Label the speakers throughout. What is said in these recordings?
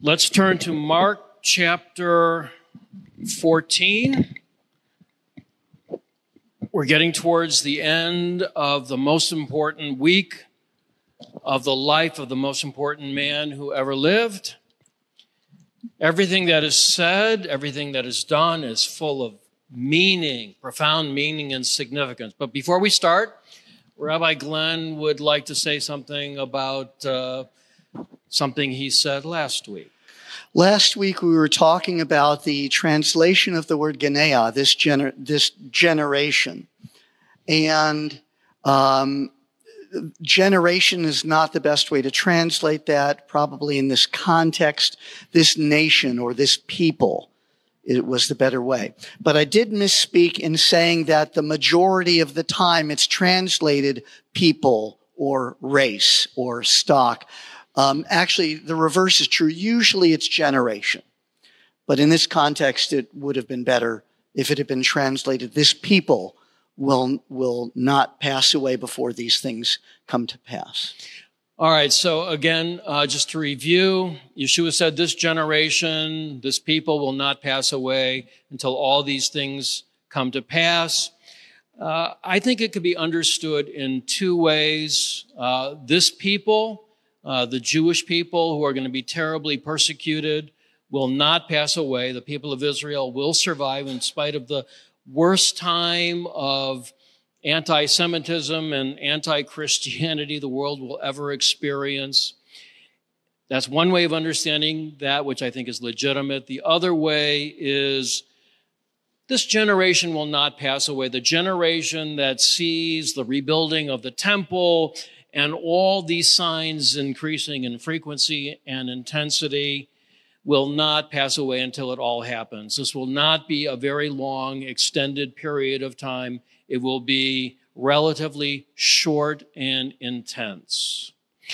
Speaker 1: Let's turn to Mark chapter 14. We're getting towards the end of the most important week of the life of the most important man who ever lived. Everything that is said, everything that is done is full of meaning, profound meaning and significance. But before we start, Rabbi Glenn would like to say something about something he said last week.
Speaker 2: Last week we were talking about the translation of the word Genea, this generation. And generation is not the best way to translate that, probably in this context, this nation or this people. It was the better way. But I did misspeak in saying that the majority of the time it's translated people or race or stock. Actually, the reverse is true. Usually it's generation. But in this context, it would have been better if it had been translated, this people will not pass away before these things come to pass.
Speaker 1: All right, so again, just to review, Yeshua said this generation, this people will not pass away until all these things come to pass. I think it could be understood in two ways. This people, the Jewish people who are going to be terribly persecuted, will not pass away. The people of Israel will survive in spite of the worst time of anti-Semitism and anti-Christianity the world will ever experience. That's one way of understanding that, which I think is legitimate. The other way is this generation will not pass away. The generation that sees the rebuilding of the temple and all these signs increasing in frequency and intensity will not pass away until it all happens. This will not be a very long, extended period of time. It will be relatively short and intense.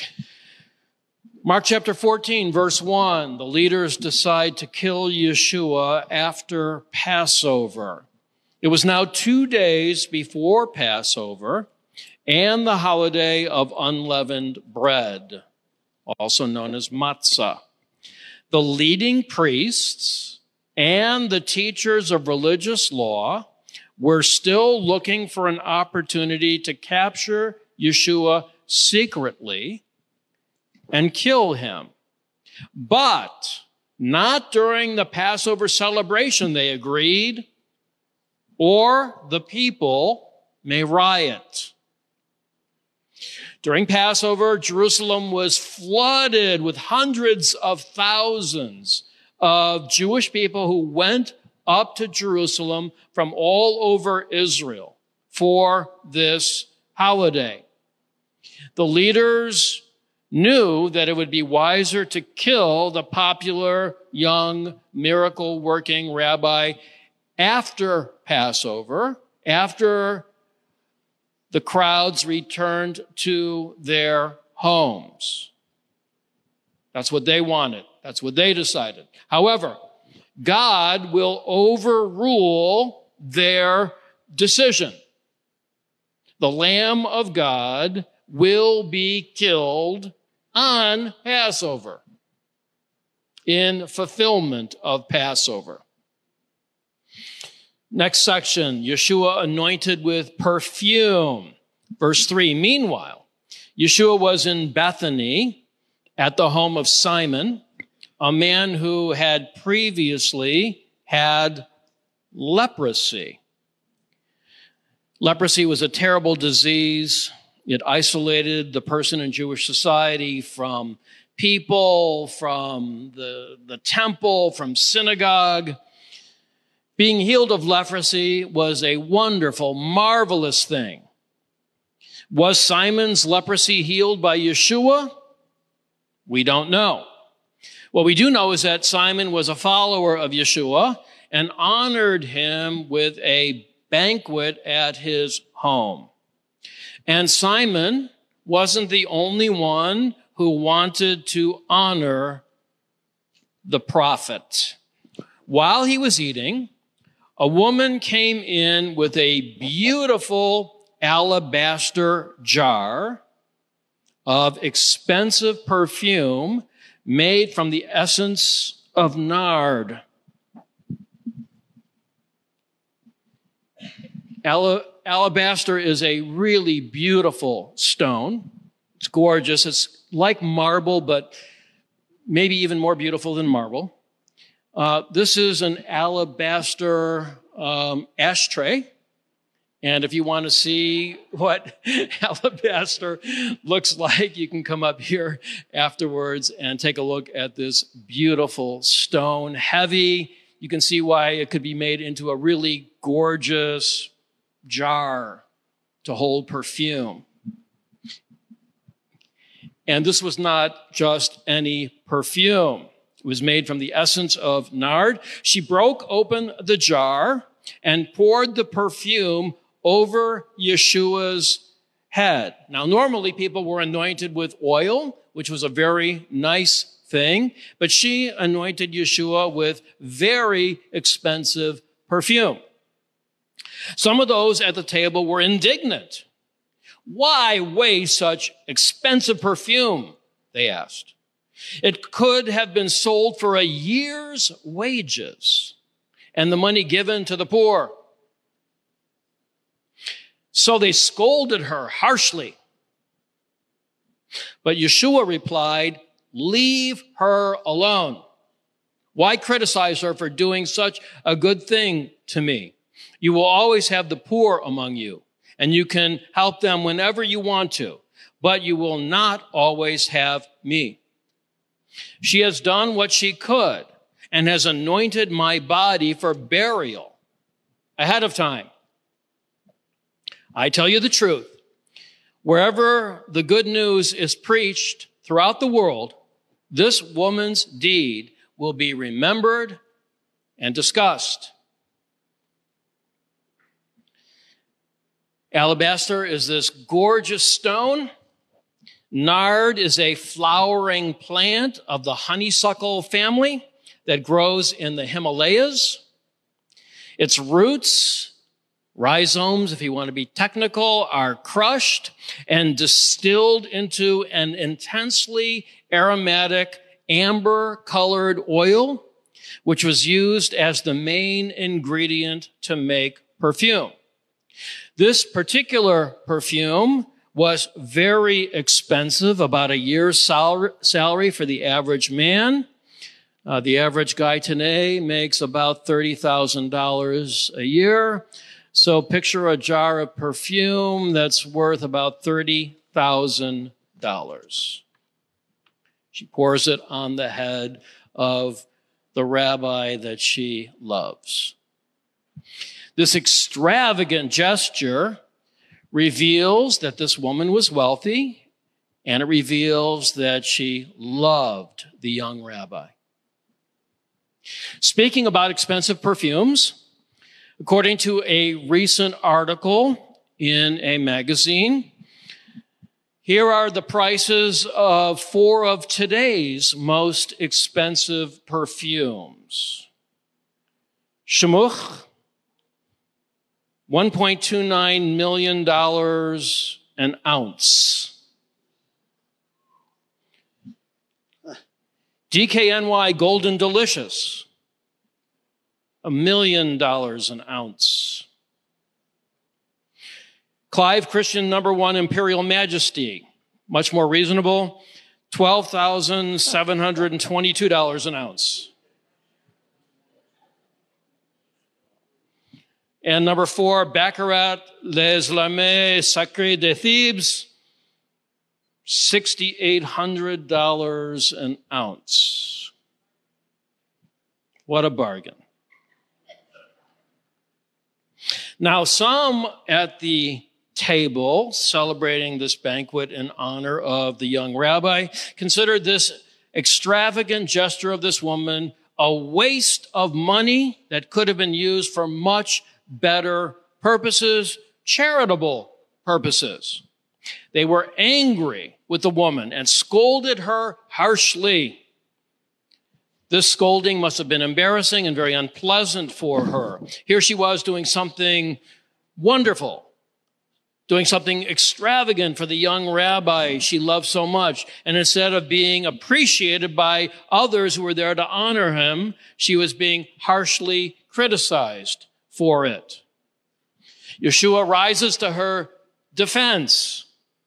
Speaker 1: Mark chapter 14, verse 1, the leaders decide to kill Yeshua after Passover. It was now 2 days before Passover and the holiday of unleavened bread, also known as matzah. The leading priests and the teachers of religious law were still looking for an opportunity to capture Yeshua secretly and kill him. But not during the Passover celebration, they agreed, or the people may riot. During Passover, Jerusalem was flooded with hundreds of thousands of Jewish people who went up to Jerusalem from all over Israel for this holiday. The leaders knew that it would be wiser to kill the popular young miracle-working rabbi after Passover, after the crowds returned to their homes. That's what they wanted. That's what they decided. However, God will overrule their decision. The Lamb of God will be killed on Passover in fulfillment of Passover. Next section, Yeshua anointed with perfume. Verse 3, meanwhile, Yeshua was in Bethany at the home of Simon, a man who had previously had leprosy. Leprosy was a terrible disease. It isolated the person in Jewish society from people, from the temple, from synagogue. Being healed of leprosy was a wonderful, marvelous thing. Was Simon's leprosy healed by Yeshua? We don't know. What we do know is that Simon was a follower of Yeshua and honored him with a banquet at his home. And Simon wasn't the only one who wanted to honor the prophet. While he was eating, a woman came in with a beautiful alabaster jar of expensive perfume made from the essence of nard. Alabaster is a really beautiful stone. It's gorgeous. It's like marble, but maybe even more beautiful than marble. This is an alabaster ashtray. And if you want to see what alabaster looks like, you can come up here afterwards and take a look at this beautiful stone. Heavy. You can see why it could be made into a really gorgeous jar to hold perfume. And this was not just any perfume. It was made from the essence of nard. She broke open the jar and poured the perfume over Yeshua's head. Now, normally people were anointed with oil, which was a very nice thing, but she anointed Yeshua with very expensive perfume. Some of those at the table were indignant. Why waste such expensive perfume? They asked. It could have been sold for a year's wages and the money given to the poor. So they scolded her harshly. But Yeshua replied, "Leave her alone. Why criticize her for doing such a good thing to me? You will always have the poor among you, and you can help them whenever you want to, but you will not always have me. She has done what she could and has anointed my body for burial ahead of time. I tell you the truth, wherever the good news is preached throughout the world, this woman's deed will be remembered and discussed." Alabaster is this gorgeous stone. Nard is a flowering plant of the honeysuckle family that grows in the Himalayas. Its roots, rhizomes, if you want to be technical, are crushed and distilled into an intensely aromatic amber-colored oil, which was used as the main ingredient to make perfume. This particular perfume was very expensive, about a year's salary for the average man. The average guy today makes about $30,000 a year. So picture a jar of perfume that's worth about $30,000. She pours it on the head of the rabbi that she loves. This extravagant gesture reveals that this woman was wealthy, and it reveals that she loved the young rabbi. Speaking about expensive perfumes, according to a recent article in a magazine, here are the prices of 4 of today's most expensive perfumes. Shemuch, $1.29 million an ounce. DKNY Golden Delicious, $1 million an ounce. Clive Christian #1 Imperial Majesty, much more reasonable, $12,722 an ounce. And #4, Baccarat Les Lames Sacrés de Thebes, $6,800 an ounce. What a bargain. Now, some at the table celebrating this banquet in honor of the young rabbi considered this extravagant gesture of this woman a waste of money that could have been used for much better purposes, charitable purposes. They were angry with the woman and scolded her harshly. This scolding must have been embarrassing and very unpleasant for her. Here she was doing something wonderful doing something extravagant for the young rabbi she loved so much. And instead of being appreciated by others who were there to honor him, she was being harshly criticized for it. Yeshua rises to her defense.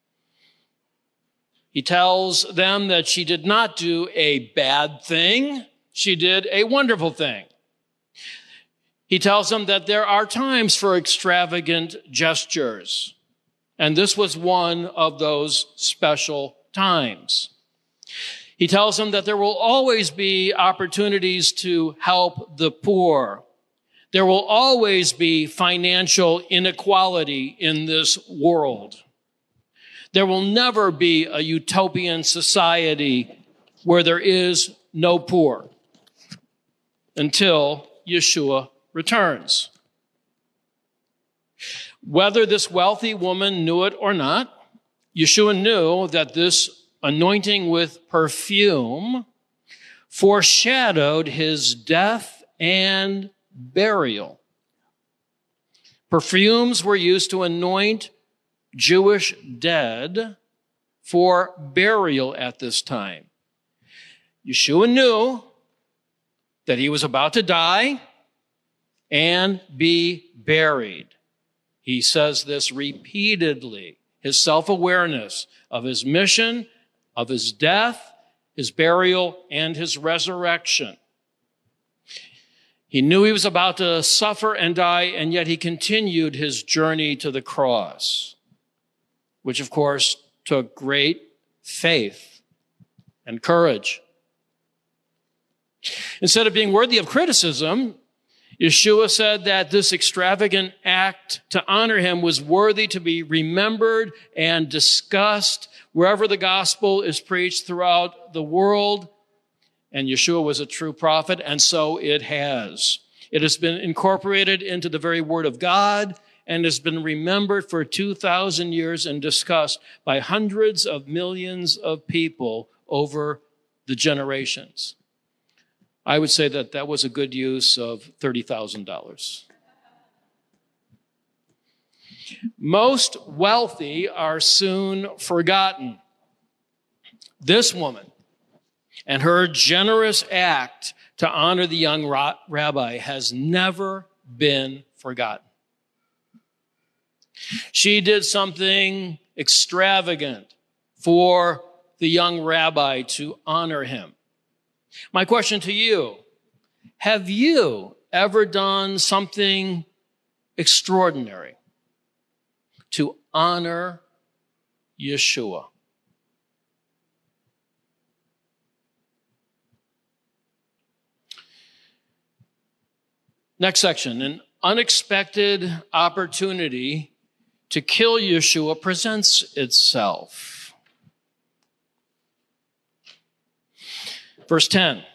Speaker 1: He tells them that she did not do a bad thing. She did a wonderful thing. He tells them that there are times for extravagant gestures, and this was one of those special times. He tells them that there will always be opportunities to help the poor. There will always be financial inequality in this world. There will never be a utopian society where there is no poor until Yeshua returns. Whether this wealthy woman knew it or not, Yeshua knew that this anointing with perfume foreshadowed his death and burial. Perfumes were used to anoint Jewish dead for burial at this time. Yeshua knew that he was about to die and be buried. He says this repeatedly. His self-awareness of his mission, of his death, his burial, and his resurrection. He knew he was about to suffer and die, and yet he continued his journey to the cross, which of course took great faith and courage. Instead of being worthy of criticism, Yeshua said that this extravagant act to honor him was worthy to be remembered and discussed wherever the gospel is preached throughout the world. And Yeshua was a true prophet, and so it has. It has been incorporated into the very word of God and has been remembered for 2,000 years and discussed by hundreds of millions of people over the generations. I would say that that was a good use of $30,000. Most wealthy are soon forgotten. This woman and her generous act to honor the young rabbi has never been forgotten. She did something extravagant for the young rabbi to honor him. My question to you, have you ever done something extraordinary to honor Yeshua? Next section, an unexpected opportunity to kill Yeshua presents itself. Verse 10,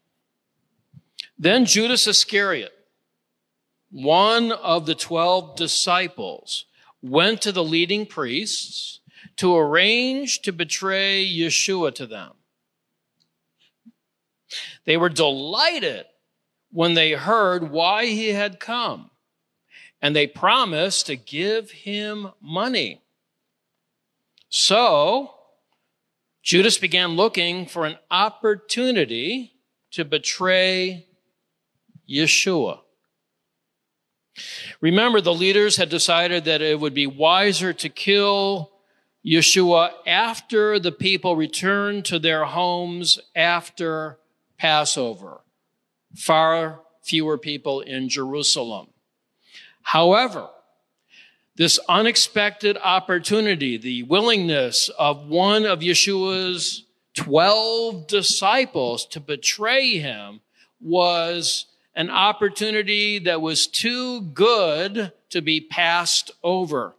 Speaker 1: then Judas Iscariot, one of the 12 disciples, went to the leading priests to arrange to betray Yeshua to them. They were delighted when they heard why he had come, and they promised to give him money. So Judas began looking for an opportunity to betray Yeshua. Remember, the leaders had decided that it would be wiser to kill Yeshua after the people returned to their homes after Passover. Far fewer people in Jerusalem. However, this unexpected opportunity, the willingness of one of Yeshua's 12 disciples to betray him, was an opportunity that was too good to be passed over.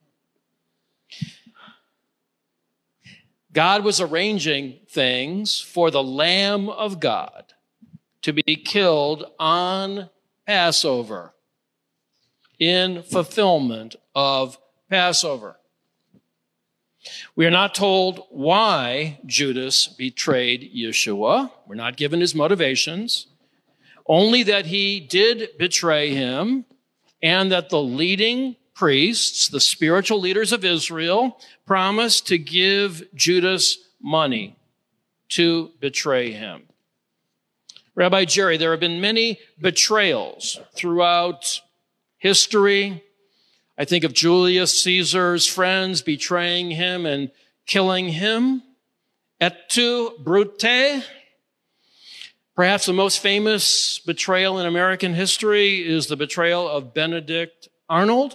Speaker 1: God was arranging things for the Lamb of God to be killed on Passover, in fulfillment of Passover. We are not told why Judas betrayed Yeshua. We're not given his motivations. Only that he did betray him and that the leading priests, the spiritual leaders of Israel, promised to give Judas money to betray him. Rabbi Jerry, there have been many betrayals throughout history. I think of Julius Caesar's friends betraying him and killing him. Et tu, Brute? Perhaps the most famous betrayal in American history is the betrayal of Benedict Arnold.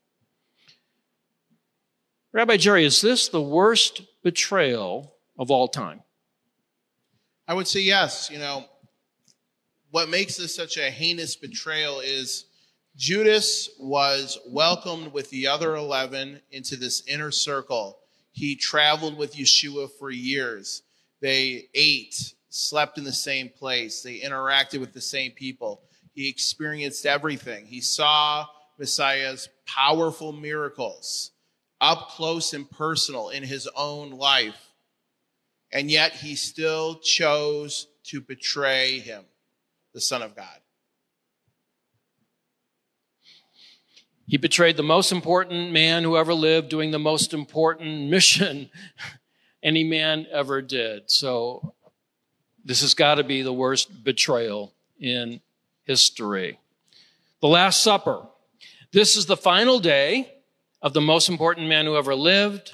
Speaker 1: Rabbi Jerry, is this the worst betrayal of all time?
Speaker 3: I would say yes. What makes this such a heinous betrayal is Judas was welcomed with the other 11 into this inner circle. He traveled with Yeshua for years. They ate, slept in the same place. They interacted with the same people. He experienced everything. He saw Messiah's powerful miracles up close and personal in his own life. And yet he still chose to betray him, the Son of God.
Speaker 1: He betrayed the most important man who ever lived, doing the most important mission any man ever did. So this has got to be the worst betrayal in history. The Last Supper. This is the final day of the most important man who ever lived.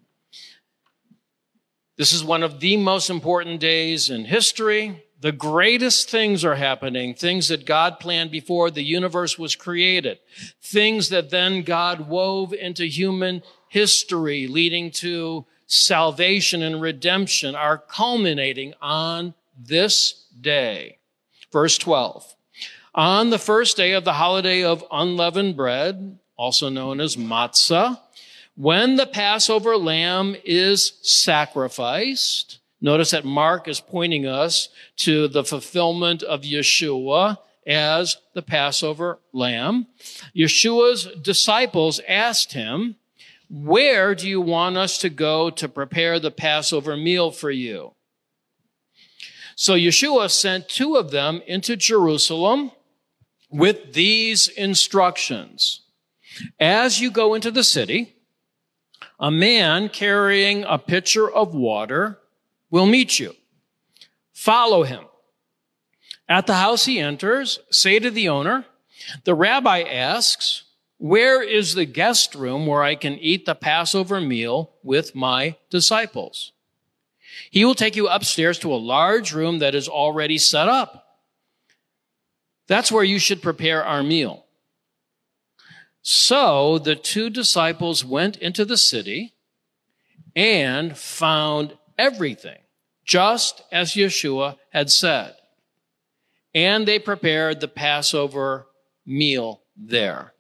Speaker 1: This is one of the most important days in history. The greatest things are happening, things that God planned before the universe was created, things that then God wove into human history, leading to salvation and redemption, are culminating on this day. Verse 12. On the first day of the holiday of unleavened bread, also known as matzah, when the Passover lamb is sacrificed, notice that Mark is pointing us to the fulfillment of Yeshua as the Passover lamb. Yeshua's disciples asked him, "Where do you want us to go to prepare the Passover meal for you?" So Yeshua sent two of them into Jerusalem with these instructions. As you go into the city, a man carrying a pitcher of water will meet you. Follow him. At the house he enters, say to the owner, "The rabbi asks, where is the guest room where I can eat the Passover meal with my disciples?" He will take you upstairs to a large room that is already set up. That's where you should prepare our meal. So the two disciples went into the city and found everything just as Yeshua had said. And they prepared the Passover meal there.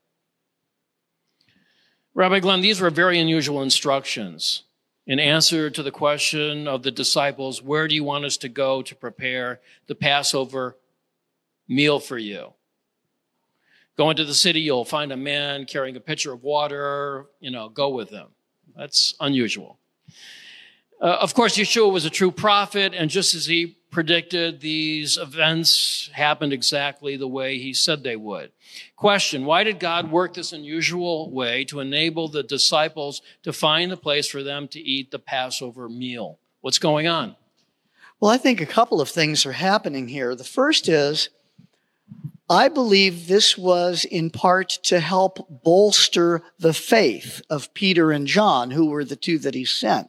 Speaker 1: Rabbi Glenn, these were very unusual instructions. In answer to the question of the disciples, where do you want us to go to prepare the Passover meal for you? Go into the city, you'll find a man carrying a pitcher of water, go with him. That's unusual. Of course, Yeshua was a true prophet, and just as he predicted, these events happened exactly the way he said they would. Question, why did God work this unusual way to enable the disciples to find a place for them to eat the Passover meal? What's going on?
Speaker 2: Well, I think a couple of things are happening here. The first is, I believe this was in part to help bolster the faith of Peter and John, who were the two that he sent.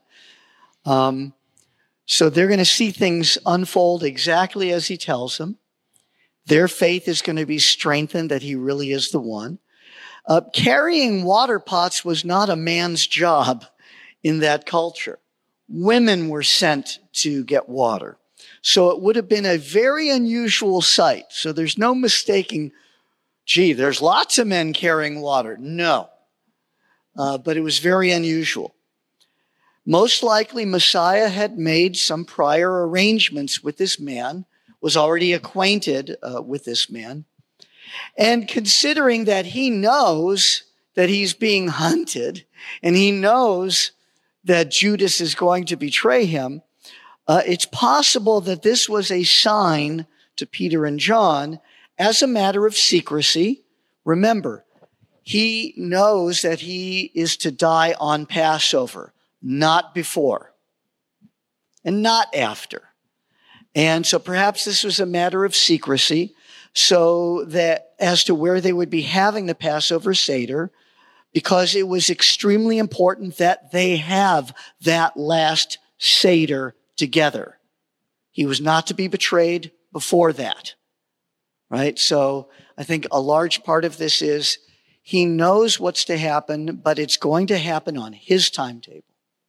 Speaker 2: So they're going to see things unfold exactly as he tells them. Their faith is going to be strengthened that he really is the one. Carrying water pots was not a man's job in that culture. Women were sent to get water. So it would have been a very unusual sight. So there's no mistaking, there's lots of men carrying water. No. But it was very unusual. Most likely, Messiah had made some prior arrangements with this man, was already acquainted with this man. And considering that he knows that he's being hunted, and he knows that Judas is going to betray him, it's possible that this was a sign to Peter and John as a matter of secrecy. Remember, he knows that he is to die on Passover, not before and not after. And so perhaps this was a matter of secrecy, so that as to where they would be having the Passover Seder, because it was extremely important that they have that last Seder together. He was not to be betrayed before that, right? So I think a large part of this is he knows what's to happen, but it's going to happen on his timetable.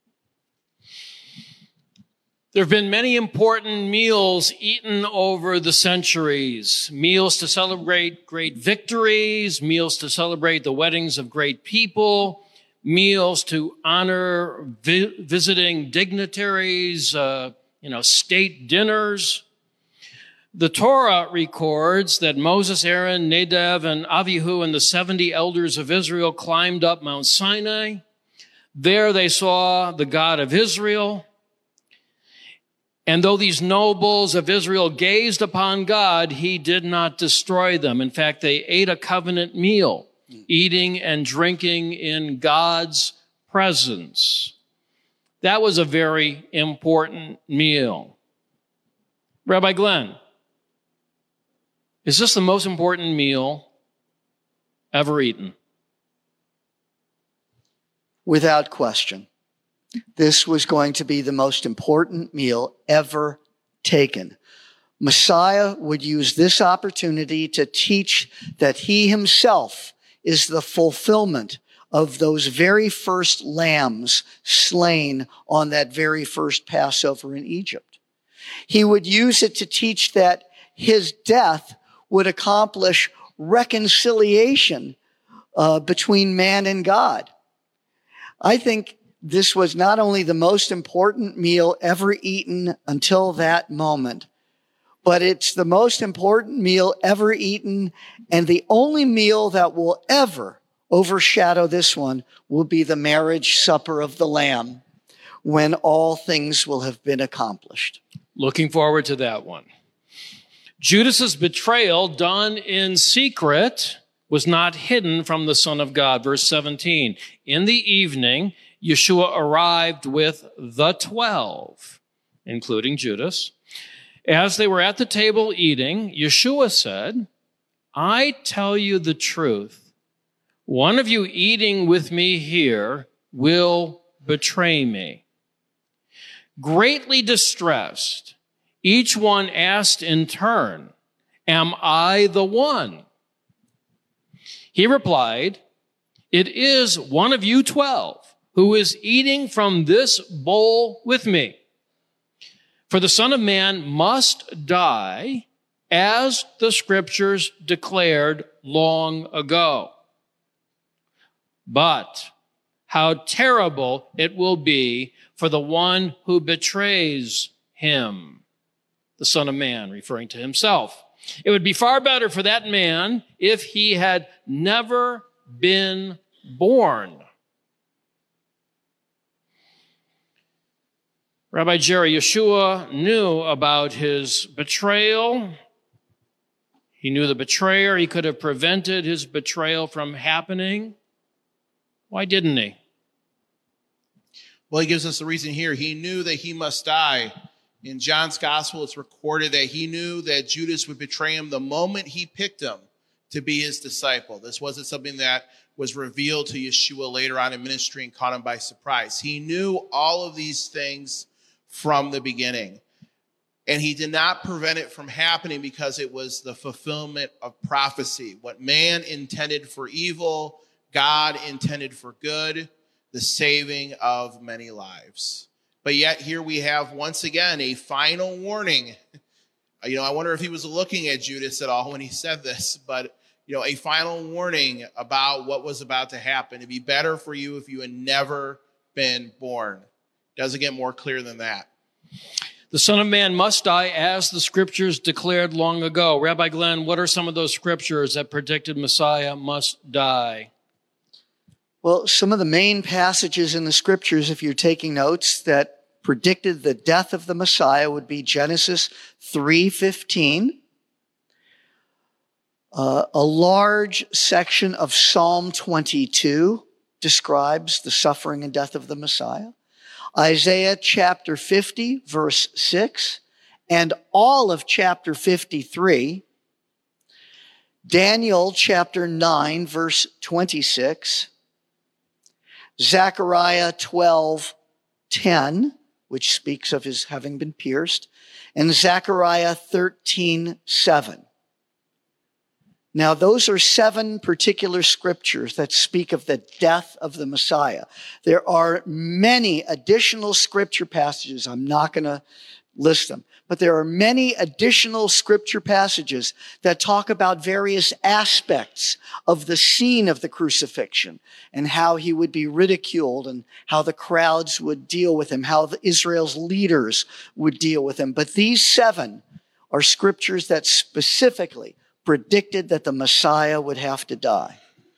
Speaker 1: There have been many important meals eaten over the centuries. Meals to celebrate great victories, meals to celebrate the weddings of great people, meals to honor visiting dignitaries, state dinners. The Torah records that Moses, Aaron, Nadav, and Avihu and the 70 elders of Israel climbed up Mount Sinai. There they saw the God of Israel. And though these nobles of Israel gazed upon God, he did not destroy them. In fact, they ate a covenant meal, eating and drinking in God's presence. That was a very important meal. Rabbi Glenn, is this the most important meal ever eaten?
Speaker 2: Without question. This was going to be the most important meal ever taken. Messiah would use this opportunity to teach that he himself is the fulfillment of those very first lambs slain on that very first Passover in Egypt. He would use it to teach that his death would accomplish reconciliation between man and God. I think this was not only the most important meal ever eaten until that moment, but it's the most important meal ever eaten, and the only meal that will ever overshadow this one will be the marriage supper of the Lamb, when all things will have been accomplished.
Speaker 1: Looking forward to that one. Judas's betrayal, done in secret, was not hidden from the Son of God. Verse 17, in the evening, Yeshua arrived with the 12, including Judas. As they were at the table eating, Yeshua said, I tell you the truth. One of you eating with me here will betray me. Greatly distressed, each one asked in turn, am I the one? He replied, it is one of you 12 who is eating from this bowl with me. For the Son of Man must die, as the Scriptures declared long ago. But how terrible it will be for the one who betrays him, the Son of Man, referring to himself. It would be far better for that man if he had never been born. Rabbi Jerry, Yeshua knew about his betrayal. He knew the betrayer. He could have prevented his betrayal from happening. Why didn't he?
Speaker 3: Well, he gives us the reason here. He knew that he must die. In John's gospel, it's recorded that he knew that Judas would betray him the moment he picked him to be his disciple. This wasn't something that was revealed to Yeshua later on in ministry and caught him by surprise. He knew all of these things from the beginning. And he did not prevent it from happening because it was the fulfillment of prophecy. What man intended for evil, God intended for good, the saving of many lives. But yet here we have once again a final warning. I wonder if he was looking at Judas at all when he said this, but a final warning about what was about to happen. It'd be better for you if you had never been born. Doesn't get more clear than that.
Speaker 1: The Son of Man must die as the Scriptures declared long ago. Rabbi Glenn, what are some of those Scriptures that predicted Messiah must die?
Speaker 2: Well, some of the main passages in the Scriptures, if you're taking notes, that predicted the death of the Messiah would be Genesis 3:15, A large section of Psalm 22 describes the suffering and death of the Messiah. Isaiah chapter 50, verse 6, and all of chapter 53. Daniel chapter 9, verse 26. Zechariah 12:10, which speaks of his having been pierced, and Zechariah 13:7. Now, those are 7 particular scriptures that speak of the death of the Messiah. There are many additional scripture passages. I'm not going to list them, but there are many additional scripture passages that talk about various aspects of the scene of the crucifixion and how he would be ridiculed and how the crowds would deal with him, how Israel's leaders would deal with him. But these 7 are scriptures that specifically predicted that the Messiah would have to die.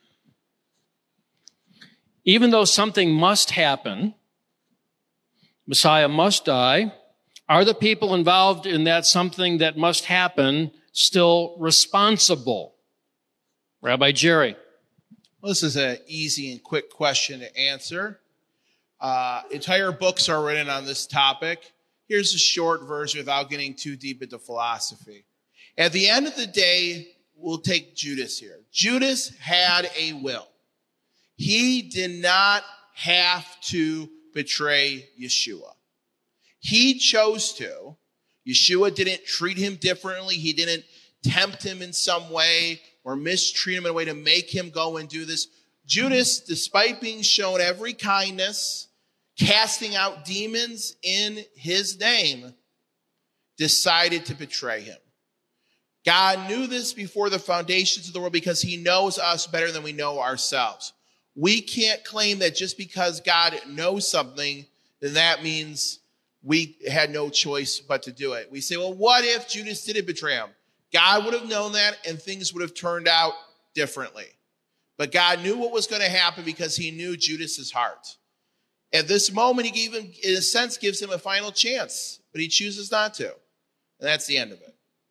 Speaker 1: Even though something must happen, Messiah must die, are the people involved in that something that must happen still responsible? Rabbi Jerry.
Speaker 3: Well, this is an easy and quick question to answer. Entire books are written on this topic. Here's a short version without getting too deep into philosophy. At the end of the day, we'll take Judas here. Judas had a will. He did not have to betray Yeshua. He chose to. Yeshua didn't treat him differently. He didn't tempt him in some way or mistreat him in a way to make him go and do this. Judas, despite being shown every kindness, casting out demons in his name, decided to betray him. God knew this before the foundations of the world because he knows us better than we know ourselves. We can't claim that just because God knows something, then that means we had no choice but to do it. We say, well, what if Judas didn't betray him? God would have known that and things would have turned out differently. But God knew what was going to happen because he knew Judas's heart. At this moment, he even, in a sense, gives him a final chance, but he chooses not to. And that's the end of it.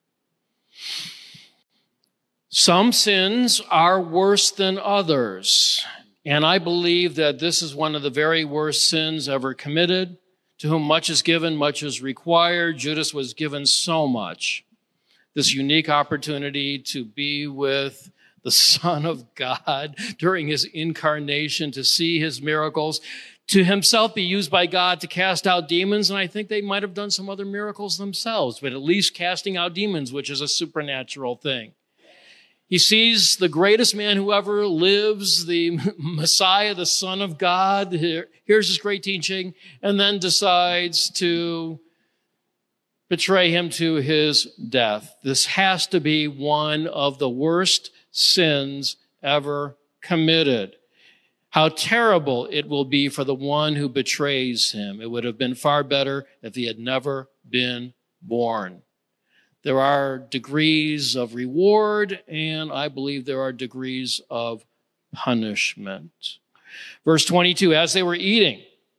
Speaker 1: Some sins are worse than others, and I believe that this is one of the very worst sins ever committed. To whom much is given, much is required. Judas was given so much, this unique opportunity to be with the Son of God during his incarnation, to see his miracles, to himself be used by God to cast out demons. And I think they might have done some other miracles themselves, but at least casting out demons, which is a supernatural thing. He sees the greatest man who ever lives, the Messiah, the Son of God. Here's his great teaching, and then decides to betray him to his death. This has to be one of the worst sins ever committed. How terrible it will be for the one who betrays him. It would have been far better if he had never been born. There are degrees of reward, and I believe there are degrees of punishment. Verse 22, as they were eating,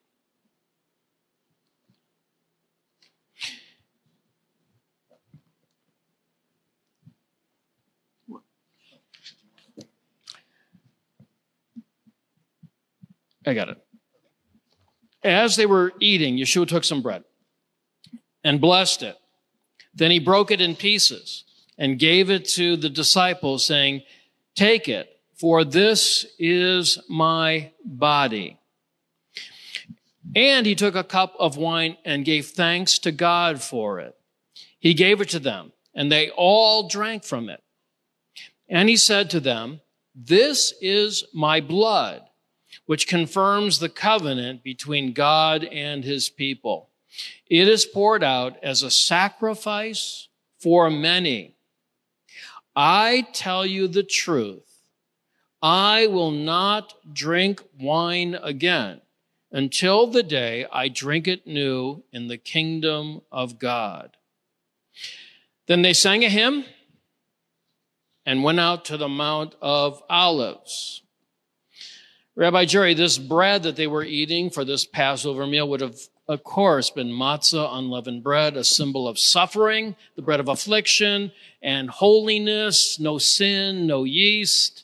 Speaker 1: I got it. As they were eating, Yeshua took some bread and blessed it. Then he broke it in pieces and gave it to the disciples, saying, "Take it, for this is my body." And he took a cup of wine and gave thanks to God for it. He gave it to them, and they all drank from it. And he said to them, "This is my blood, which confirms the covenant between God and his people. It is poured out as a sacrifice for many. I tell you the truth. I will not drink wine again until the day I drink it new in the kingdom of God." Then they sang a hymn and went out to the Mount of Olives. Rabbi Jerry, this bread that they were eating for this Passover meal would have of course, been matzah, unleavened bread, a symbol of suffering, the bread of affliction and holiness, no sin, no yeast.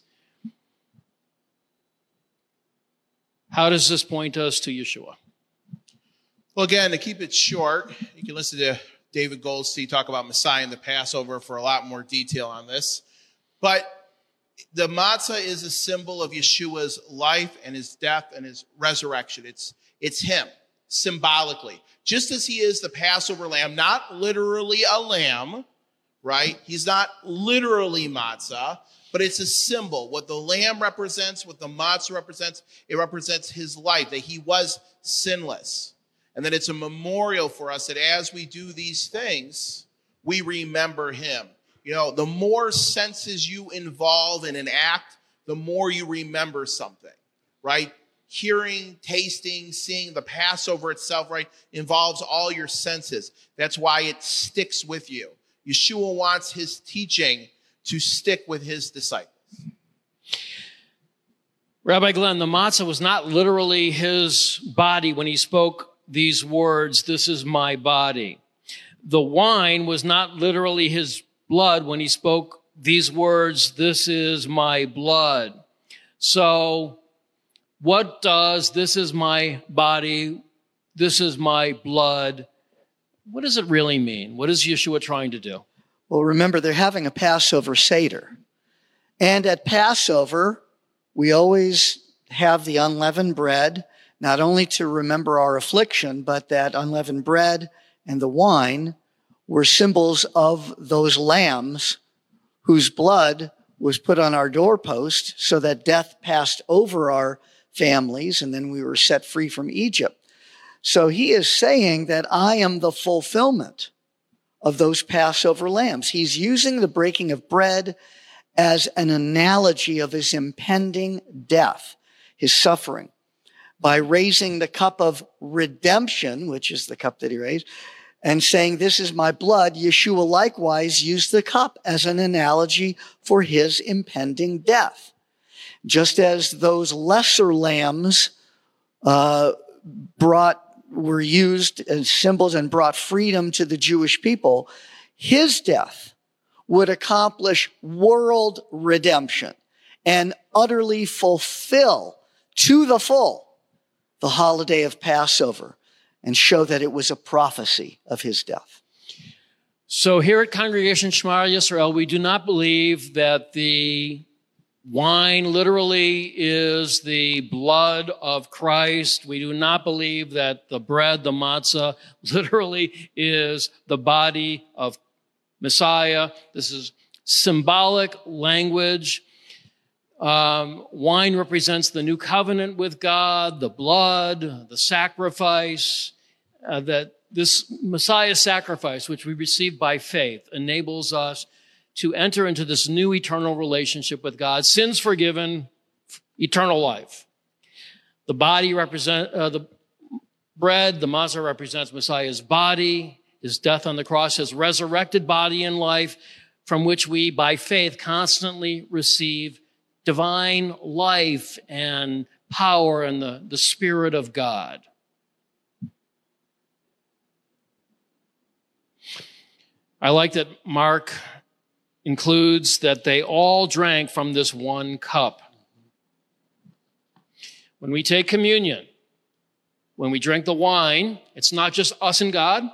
Speaker 1: How does this point us to Yeshua?
Speaker 3: Well, again, to keep it short, you can listen to David Goldstein talk about Messiah and the Passover for a lot more detail on this. But the matzah is a symbol of Yeshua's life and his death and his resurrection. It's him, symbolically. Just as he is the Passover lamb, not literally a lamb, right? He's not literally matzah, but it's a symbol. What the lamb represents, what the matzah represents, it represents his life, that he was sinless. And that it's a memorial for us that as we do these things, we remember him. You know, the more senses you involve in an act, the more you remember something, right? Hearing, tasting, seeing, the Passover itself, right, involves all your senses. That's why it sticks with you. Yeshua wants his teaching to stick with his disciples.
Speaker 1: Rabbi Glenn, the matzah was not literally his body when he spoke these words, "This is my body." The wine was not literally his blood when he spoke these words, "This is my blood." So what does "this is my body, this is my blood," what does it really mean? What is Yeshua trying to do?
Speaker 2: Well, remember, they're having a Passover Seder. And at Passover, we always have the unleavened bread, not only to remember our affliction, but that unleavened bread and the wine were symbols of those lambs whose blood was put on our doorpost so that death passed over our families and then we were set free from Egypt. So he is saying that I am the fulfillment of those Passover lambs. He's using the breaking of bread as an analogy of his impending death, his suffering. By raising the cup of redemption, which is the cup that he raised, and saying, "This is my blood," Yeshua likewise used the cup as an analogy for his impending death. Just as those lesser lambs were used as symbols and brought freedom to the Jewish people, his death would accomplish world redemption and utterly fulfill to the full the holiday of Passover and show that it was a prophecy of his death.
Speaker 1: So here at Congregation Shema Yisrael, we do not believe that the wine literally is the blood of Christ. We do not believe that the bread, the matzah, literally is the body of Messiah. This is symbolic language. Wine represents the new covenant with God, the blood, the sacrifice, that this Messiah sacrifice, which we receive by faith, enables us to enter into this new eternal relationship with God, sins forgiven, eternal life. The body represents the bread, the matzah represents Messiah's body, his death on the cross, his resurrected body and life, from which we, by faith, constantly receive divine life and power and the Spirit of God. I like that Mark includes that they all drank from this one cup. When we take communion, when we drink the wine, it's not just us and God.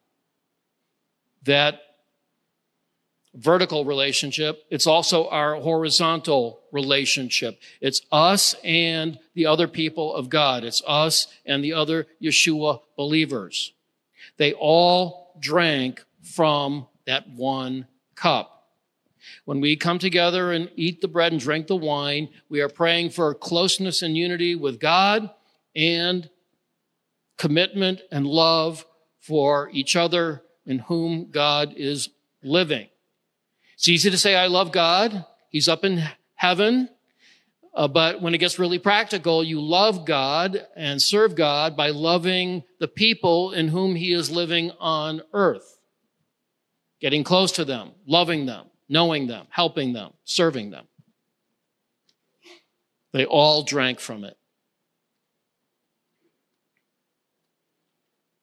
Speaker 1: That vertical relationship, it's also our horizontal relationship. It's us and the other people of God. It's us and the other Yeshua believers. They all drank from that one cup. When we come together and eat the bread and drink the wine, we are praying for closeness and unity with God and commitment and love for each other in whom God is living. It's easy to say, I love God. He's up in heaven. But when it gets really practical, you love God and serve God by loving the people in whom he is living on earth. Getting close to them, loving them, knowing them, helping them, serving them. They all drank from it.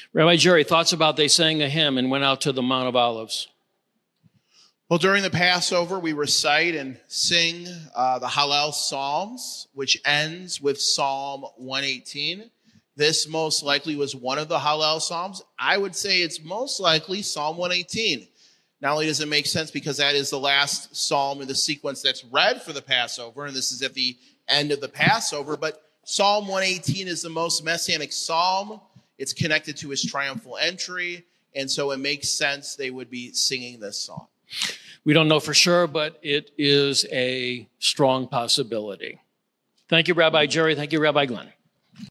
Speaker 1: Rabbi Jerry, thoughts about they sang a hymn and went out to the Mount of Olives?
Speaker 3: Well, during the Passover, we recite and sing the Hallel Psalms, which ends with Psalm 118. This most likely was one of the Hallel Psalms. I would say it's most likely Psalm 118. Not only does it make sense because that is the last psalm in the sequence that's read for the Passover, and this is at the end of the Passover, but Psalm 118 is the most messianic psalm. It's connected to his triumphal entry, and so it makes sense they would be singing this song.
Speaker 1: We don't know for sure, but it is a strong possibility. Thank you, Rabbi Jerry. Thank you, Rabbi Glenn.